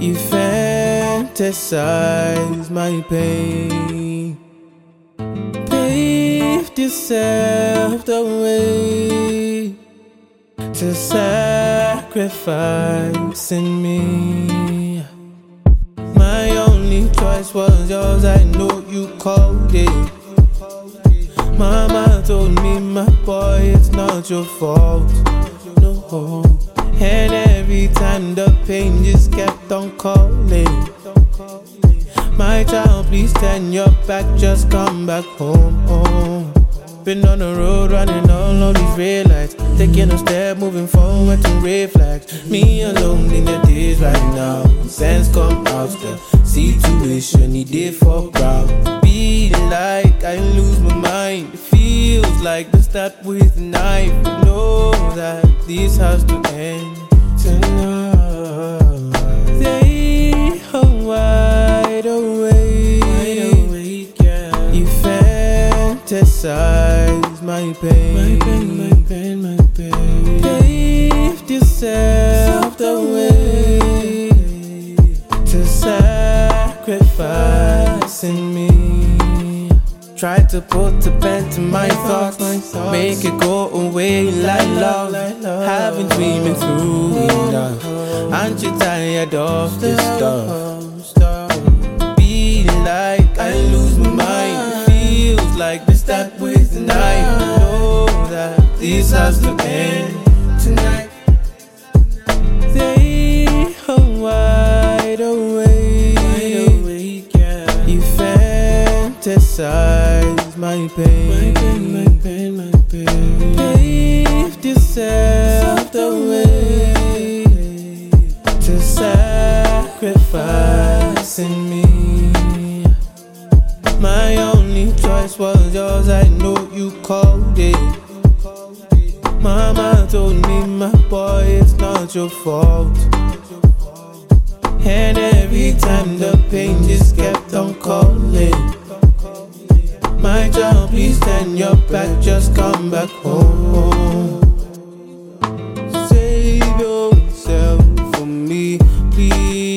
You fantasize my pain, paved yourself the way to sacrificing me. My only choice was yours, I know you called it. Mama told me, my boy, it's not your fault, no. And every time the pain just kept on calling. My child, please turn your back, just come back home. Been on the road, running all of these red lights, taking a step, moving forward to red flags. Me alone in the days right now. Sense come out, the situation needed for proud. Feeling like I lose my mind. It feels like the start with a knife. You know that this has to end tonight. They are wide awake, yeah. You fantasize my pain, my pain. Paved yourself the way to sacrificing me. Tried to put a pen to my thoughts, make it go away like love. Haven't dreaming through enough. Aren't you tired of this stuff? Feeling like I lose my mind. It feels like the start with a knife. I know that this has to end tonight. They are wide awake, yeah. You fantasize my pain, my pain. Paved yourself the way to sacrificing me. My only choice was yours, I know you called it. Mama told me, my boy, it's not your fault. And every time the pain just kept on calling. My child, please turn your back, just come back home. Save yourself for me, please.